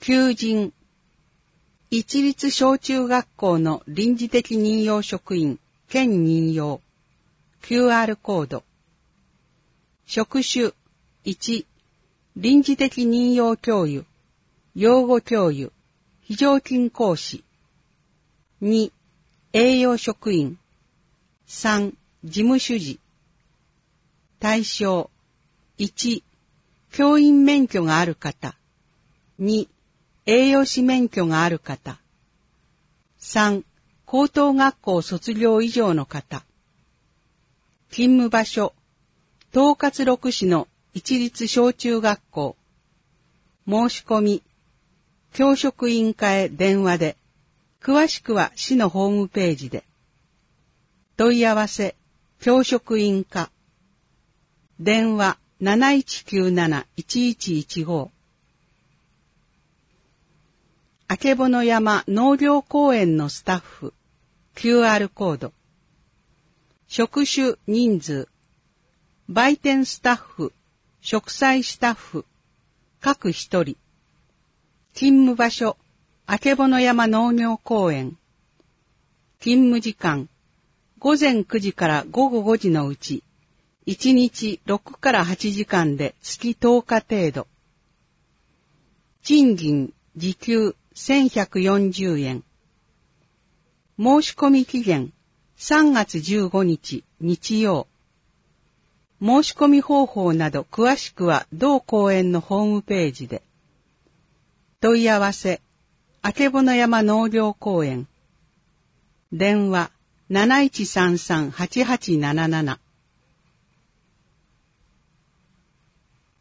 求人。一律小中学校の臨時的任用職員、兼任用。QR コード。職種。1、臨時的任用教諭、養護教諭、非常勤講師。2、栄養職員。3、事務主事。対象。1、教員免許がある方。2、栄養士免許がある方。3、高等学校卒業以上の方。勤務場所。統括6市の一律小中学校。申し込み。教職員課へ電話で。詳しくは市のホームページで。問い合わせ。教職員課。電話 7197-1115。あけぼの山農業公園のスタッフ。QR コード。職種人数。売店スタッフ。植栽スタッフ。各一人。勤務場所。あけぼの山農業公園。勤務時間。午前9時から午後5時のうち、1日6から8時間で月10日程度。賃金、時給1140円。申し込み期限、3月15日、日曜。申し込み方法など詳しくは同公園のホームページで。問い合わせ、あけぼの山農業公園。電話、7133-8877。